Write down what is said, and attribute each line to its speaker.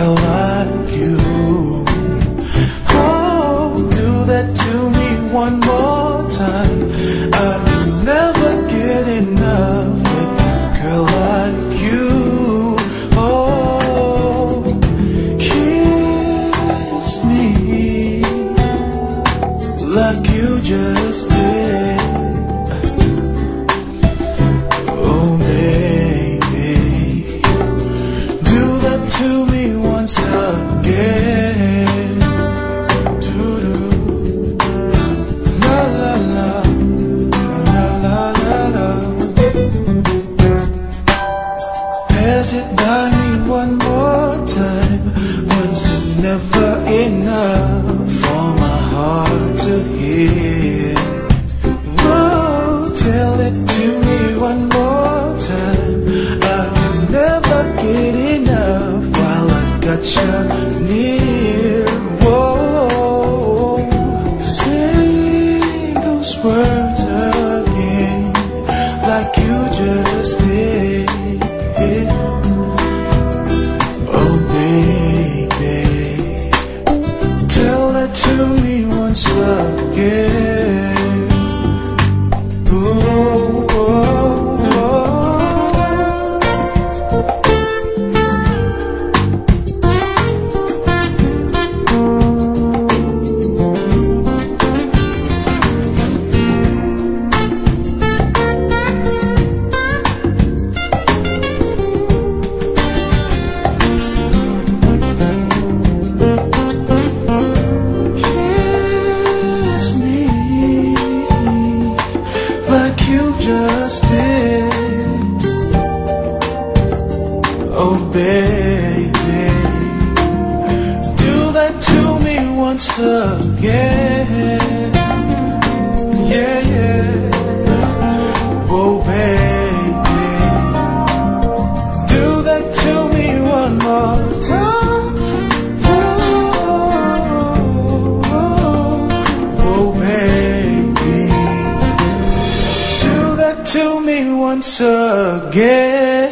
Speaker 1: girl like you. Oh, do that to me one more time. I can never get enough with a girl like you. Oh, kiss me like you just did. Oh baby, do that to me once again. Doo-doo. La la la, la la la la. Pass it by me one more time. Once is never enough for my heart to hear. Oh, tell it to me one more time. I can never get enough while I got you near. Whoa, say those words again, like you just did. Oh baby, tell that to me once again. Ooh, oh, oh. Kiss me like you just did. Oh baby, do that to me once again. Yeah, yeah. Oh baby, do that to me one more time. Oh baby, do that to me once again.